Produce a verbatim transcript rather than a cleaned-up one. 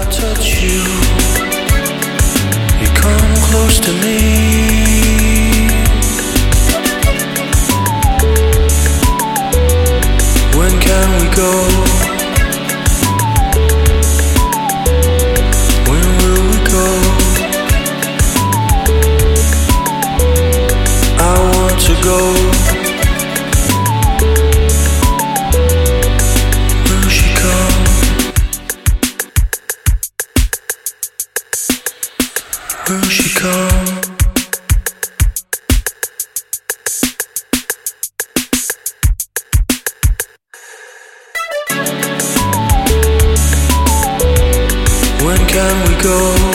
touch you, you come close to me. When can we go? When will we go? I want to go. Will she come? Will she come? When can we go?